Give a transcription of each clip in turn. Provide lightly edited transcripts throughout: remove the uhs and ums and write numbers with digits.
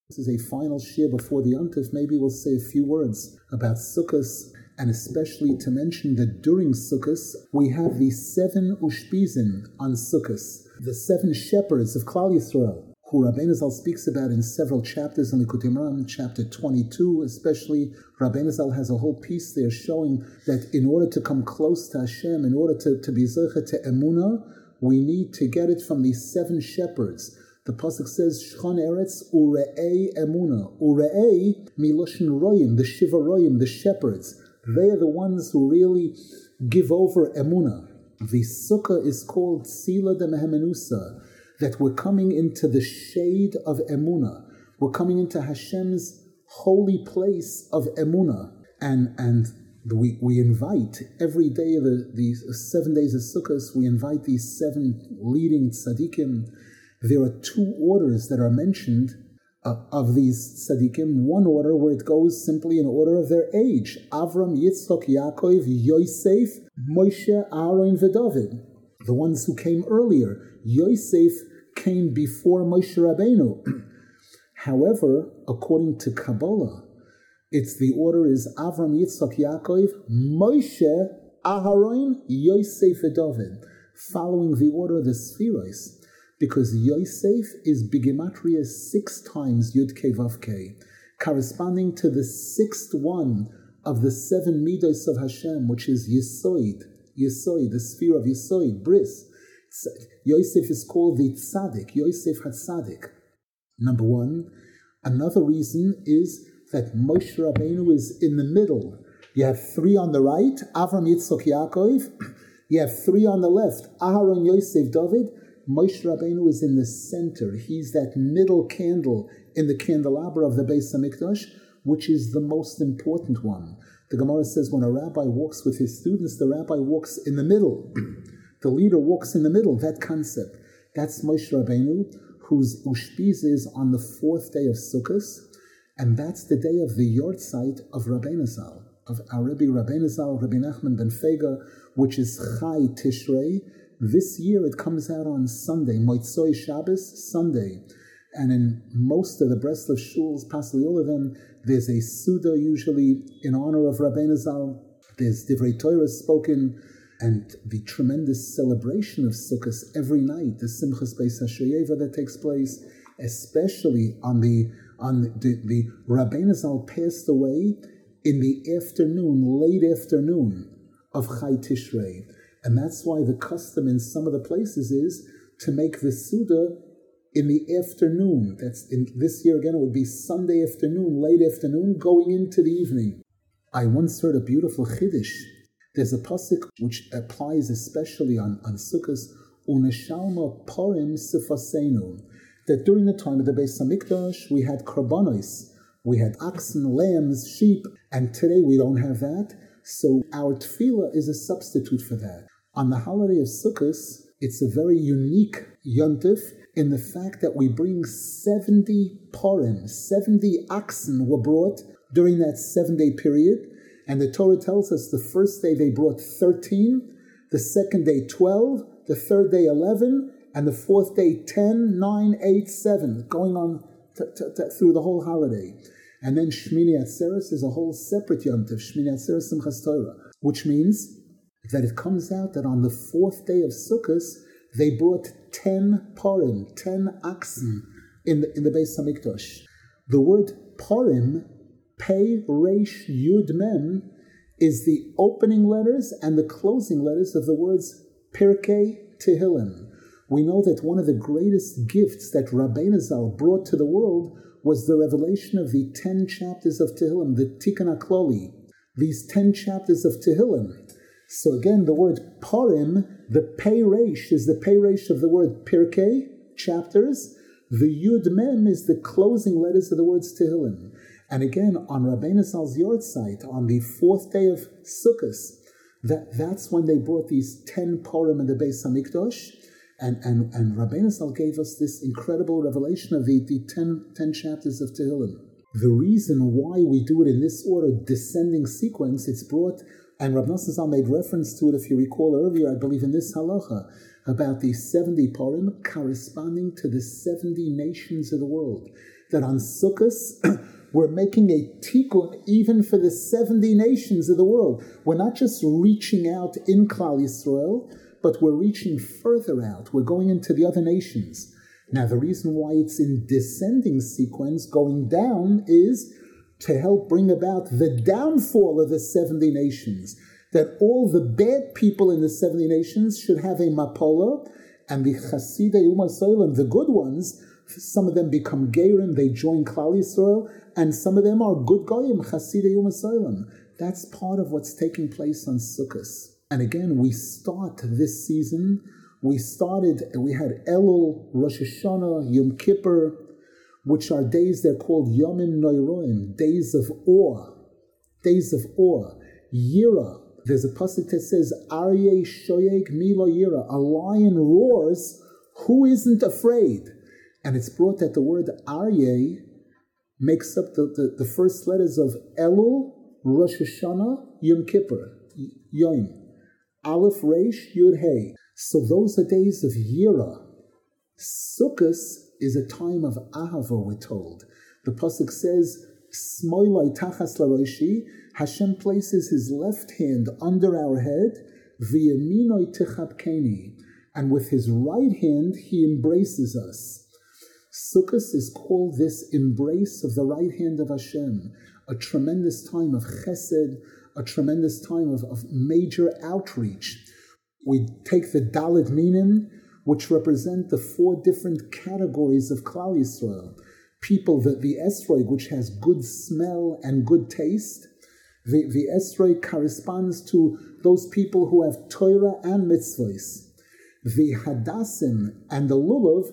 This is a final shir before the Yontif. Maybe we'll say a few words about Sukkos, and especially to mention that during Sukkos, we have the 7 Ushpizin on Sukkos, the 7 shepherds of Klal Yisrael, who Rabbeinu Zal speaks about in several chapters in Likutei Moharan, chapter 22 especially. Rabbeinu Zal has a whole piece there showing that in order to come close to Hashem, in order to be Zoche to Emunah, we need to get it from these 7 shepherds. The pasuk says, Shchon Eretz Ure'ei Emunah. Ure'ei Miloshin Royim, the Shiva Royim, the shepherds. They are the ones who really give over Emunah. The Sukkah is called Tzila de Mehemenusa, that we're coming into the shade of Emunah. We're coming into Hashem's holy place of Emunah. And we invite every day of these 7 days of Sukkot, we invite these 7 leading tzaddikim. There are 2 orders that are mentioned of these tzaddikim. One order where it goes simply in order of their age. Avram, Yitzchok, Yaakov, Yosef, Moshe, Aaron, and David. The ones who came earlier. Yosef came before Moshe Rabbeinu. However, according to Kabbalah, the order is Avram, Yitzchak, Yaakov, Moshe, Aharon, Yosef, and David, following the order of the Spheros, because Yosef is Bigimatria 6 times Yud Kei Vav Kei, corresponding to the 6th one of the 7 Midos of Hashem, which is Yesoid, the sphere of Yesoid, Bris. Yosef is called the Tzaddik, Yosef HaTzaddik. Number 1. Another reason is that Moshe Rabbeinu is in the middle. You have 3 on the right, Avram, Yitzchok, Yaakov. You have 3 on the left, Aharon, Yosef, David. Moshe Rabbeinu is in the center. He's that middle candle in the candelabra of the Beis HaMikdash, which is the most important one. The Gemara says when a rabbi walks with his students, the rabbi walks in the middle. The leader walks in the middle, that concept. That's Moshe Rabbeinu, whose Ushpiz is on the 4th day of Sukkot, and that's the day of the Yortzeit of Rabbeinu Zal, of our Rebbe Rabbeinu Zal, Rabbi Nachman ben Fega, which is Chai Tishrei. This year it comes out on Sunday, Motzoi Shabbos, Sunday. And in most of the Breslov shuls, possibly all of them, there's a Suda usually in honor of Rabbeinu Zal. There's Divrei Torah spoken, and the tremendous celebration of Sukkot every night, the Simchas Beis HaShoyeva that takes place, especially on the Rabbeinu Zal passed away in the afternoon, late afternoon of Chai Tishrei. And that's why the custom in some of the places is to make the Suda in the afternoon. This year again, it would be Sunday afternoon, late afternoon, going into the evening. I once heard a beautiful Chiddush. There's a pasuk which applies especially on Sukkot, Uneshalma Porim Sifasenu, that during the time of the Beis HaMikdash, we had korbanos, we had oxen, lambs, sheep, and today we don't have that. So our tefillah is a substitute for that. On the holiday of Sukkot, it's a very unique yontif in the fact that we bring 70 porim, 70 oxen were brought during that 7-day period. And the Torah tells us the first day they brought 13, the second day 12, the third day 11, and the fourth day 10, 9, 8, 7, going on through the whole holiday. And then Shmini Atzeres is a whole separate yontif, Shmini Atzeres Simchas Torah, which means that it comes out that on the 4th day of Sukkot, they brought 10 parim, 10 oxen in the Beis HaMikdash. The word parim, Pei, Reish, Yud, Mem, is the opening letters and the closing letters of the words Pirkei Tehillim. We know that one of the greatest gifts that Rabbeinu Zal brought to the world was the revelation of the 10 chapters of Tehillim, the Tikkun HaKloli, these 10 chapters of Tehillim. So again, the word parim, the pei reish is the pei reish of the word pirkei, chapters. The yud mem is the closing letters of the words Tehillim. And again, on Rabbeinu Zal's Yortzeit, on the 4th day of Sukkot, that's when they brought these 10 parim in the Beis HaMikdash. And Rabbeinu Zal gave us this incredible revelation of the 10 chapters of Tehillim. The reason why we do it in this order, descending sequence, it's brought, and Rav Nosson Zal made reference to it, if you recall earlier, I believe in this halacha, about these 70 Purim corresponding to the 70 nations of the world. That on Sukkot, we're making a tikkun even for the 70 nations of the world. We're not just reaching out in Klal Yisrael, but we're reaching further out. We're going into the other nations. Now, the reason why it's in descending sequence, going down, is to help bring about the downfall of the 70 nations. That all the bad people in the 70 nations should have a mapola, and the Chasidei Umas Olam, the good ones, some of them become Gerim, they join Klal Yisrael, and some of them are good Goyim, Chasidei Umas Olam. That's part of what's taking place on Sukkot. And again, we start this season, we had Elul, Rosh Hashanah, Yom Kippur, which are days, they're called Yomim Noiroim, days of awe. Yira, there's a pasuk that says, Aryeh shoyeg milo yira, a lion roars, who isn't afraid? And it's brought that the word Aryeh makes up the first letters of Elul, Rosh Hashanah, Yom Kippur, Yom. Aleph, Resh, Yud, Hey. So those are days of Yira. Sukkot is a time of Ahava, we're told. The pasuk says, Smoilai tachas laroshi, Hashem places his left hand under our head, v'yaminoi techabkeni, and with his right hand he embraces us. Sukkot is called this embrace of the right hand of Hashem, a tremendous time of chesed, a tremendous time of major outreach. We take the Dalet Minim, which represent the 4 different categories of Klal Yisrael. People, the Esrog, which has good smell and good taste. The Esrog corresponds to those people who have Torah and mitzvahs. The Hadassim and the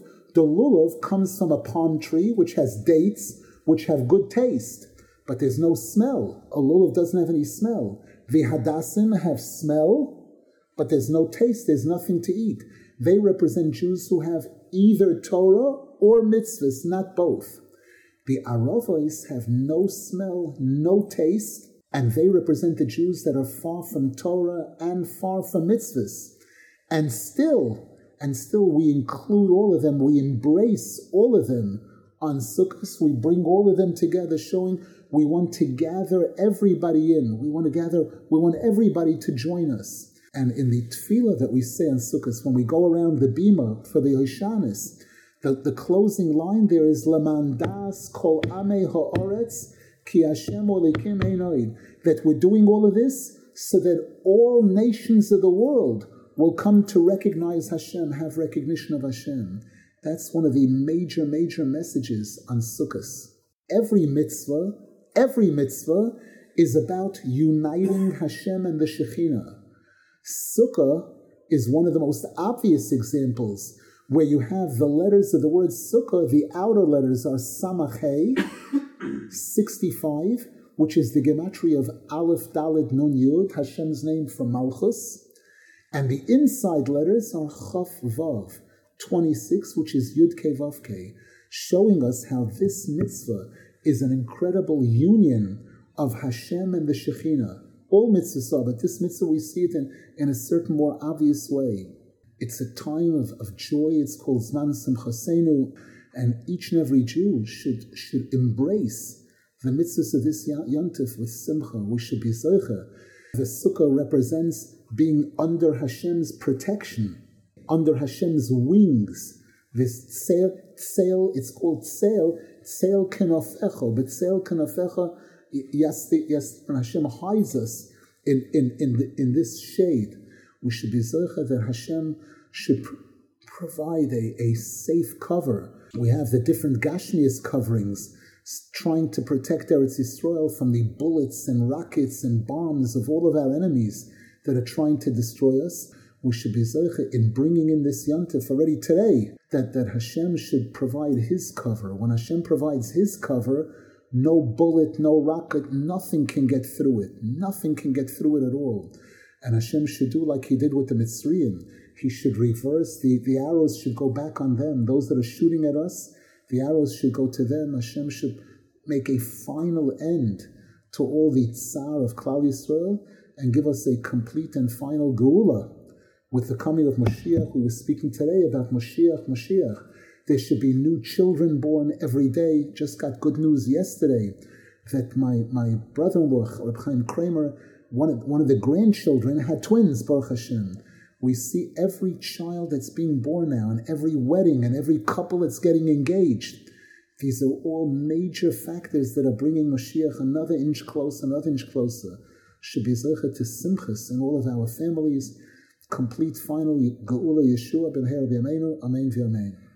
Lulav comes from a palm tree which has dates, which have good taste, but there's no smell. A Lulav doesn't have any smell. The Hadassim have smell, but there's no taste, there's nothing to eat. They represent Jews who have either Torah or mitzvahs, not both. The Aravos have no smell, no taste, and they represent the Jews that are far from Torah and far from mitzvahs. And still we include all of them, we embrace all of them. On Sukkot, we bring all of them together, showing we want to gather everybody in. We want everybody to join us. And in the tefillah that we say on Sukkot, when we go around the bima for the Hoshanis, the closing line there is Laman das kol amei ha'oretz ki Hashem olikim einoid. That we're doing all of this so that all nations of the world will come to recognize Hashem, have recognition of Hashem. That's one of the major messages on Sukkot. Every mitzvah is about uniting Hashem and the Shekhinah. Sukkah is one of the most obvious examples where you have the letters of the word Sukkah, the outer letters are Samachei, 65, which is the gematria of Aleph, Dalet, Nun, Yud, Hashem's name for Malchus. And the inside letters are Chaf, Vav, 26, which is Yud, Ke, Vav, Ke, showing us how this mitzvah is an incredible union of Hashem and the Shekhinah. All mitzvahs are, but this mitzvah we see it in a certain more obvious way. It's a time of joy. It's called Zman Simchasenu, and each and every Jew should embrace the mitzvahs of this Yontif with Simcha. We should be Zoche. The Sukkah represents being under Hashem's protection, under Hashem's wings. This tzeil, it's called tzeil kenofecha, but tzeil kenofecha, yes, Hashem hides us in this shade. We should be zocha that Hashem should provide a safe cover. We have the different Gashmias coverings trying to protect Eretz Yisrael from the bullets and rockets and bombs of all of our enemies that are trying to destroy us. We should be zocha in bringing in this Yontif already today, that Hashem should provide His cover. When Hashem provides His cover, no bullet, no rocket, nothing can get through it. Nothing can get through it at all. And Hashem should do like He did with the Mitzrayim. He should reverse, the arrows should go back on them. Those that are shooting at us, the arrows should go to them. Hashem should make a final end to all the tsar of Klal Yisrael and give us a complete and final geula. with the coming of Mashiach. We were speaking today about Mashiach. There should be new children born every day. Just got good news yesterday that my brother-in-law, Reb Chaim Kramer, one of the grandchildren had twins, Baruch Hashem. We see every child that's being born now, and every wedding, and every couple that's getting engaged. These are all major factors that are bringing Mashiach another inch closer. Should be zeichet to simchas in all of our families. Complete final Geula Yeshua ben Her B'Yameinu. Amen v'Amen.